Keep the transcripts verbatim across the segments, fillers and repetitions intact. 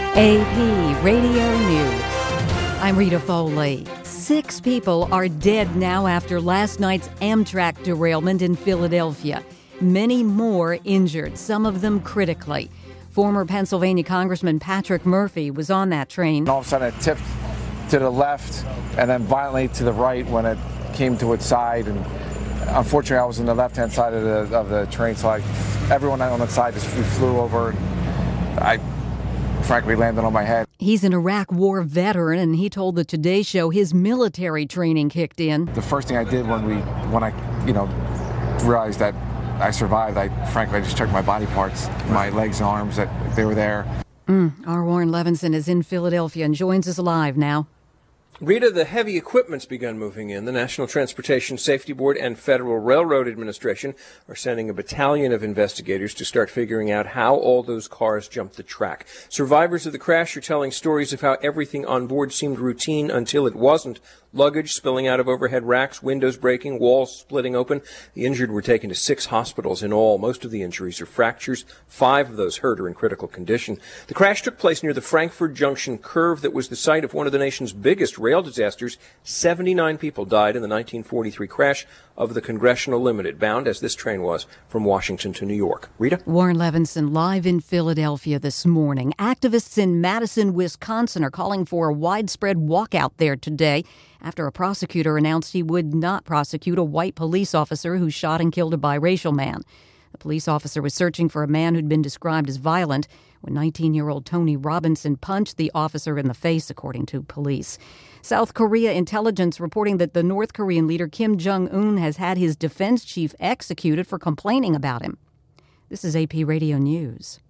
A P Radio News. I'm Rita Foley. Six people are dead now after last night's Amtrak derailment in Philadelphia. Many more injured, some of them critically. Former Pennsylvania Congressman Patrick Murphy was on that train. All of a sudden it tipped to the left and then violently to the right when it came to its side. And unfortunately, I was on the left-hand side of the of the train, so I, everyone on that side just flew over. And I frankly landed on my head. He's an Iraq War veteran, and he told the Today Show his military training kicked in. The first thing I did when we, when I, you know, realized that I survived, I frankly I just checked my body parts, my legs and arms, that they were there. Mm, our Warren Levinson is in Philadelphia and joins us live now. Rita, the heavy equipment's begun moving in. The National Transportation Safety Board and Federal Railroad Administration are sending a battalion of investigators to start figuring out how all those cars jumped the track. Survivors of the crash are telling stories of how everything on board seemed routine until it wasn't. Luggage spilling out of overhead racks, windows breaking, walls splitting open. The injured were taken to six hospitals in all. Most of the injuries are fractures. Five of those hurt are in critical condition. The crash took place near the Frankford Junction curve that was the site of one of the nation's biggest rail disasters. seventy-nine people died in the nineteen forty-three crash of the Congressional Limited, bound, as this train was, from Washington to New York. Rita? Warren Levinson live in Philadelphia this morning. Activists in Madison, Wisconsin are calling for a widespread walkout there today after a prosecutor announced he would not prosecute a white police officer who shot and killed a biracial man. The police officer was searching for a man who'd been described as violent when nineteen-year-old Tony Robinson punched the officer in the face, according to police. South Korea intelligence reporting that the North Korean leader Kim Jong-un has had his defense chief executed for complaining about him. This is A P Radio News.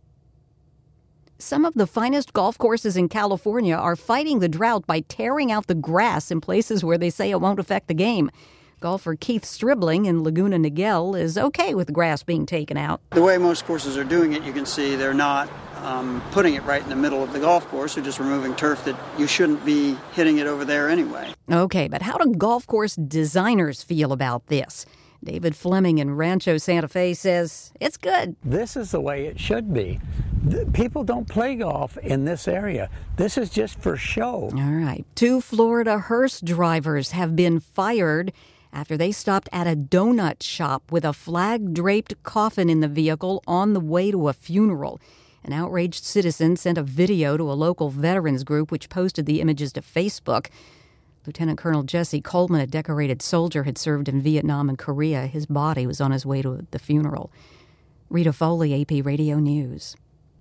Some of the finest golf courses in California are fighting the drought by tearing out the grass in places where they say it won't affect the game. Golfer Keith Stribling in Laguna Niguel is okay with grass being taken out. The way most courses are doing it, you can see they're not um, putting it right in the middle of the golf course. They're just removing turf that you shouldn't be hitting it over there anyway. Okay, but how do golf course designers feel about this? David Fleming in Rancho Santa Fe says it's good. This is the way it should be. People don't play golf in this area. This is just for show. All right. Two Florida hearse drivers have been fired after they stopped at a donut shop with a flag-draped coffin in the vehicle on the way to a funeral. An outraged citizen sent a video to a local veterans group, which posted the images to Facebook. Lieutenant Colonel Jesse Coleman, a decorated soldier, had served in Vietnam and Korea. His body was on his way to the funeral. Rita Foley, A P Radio News.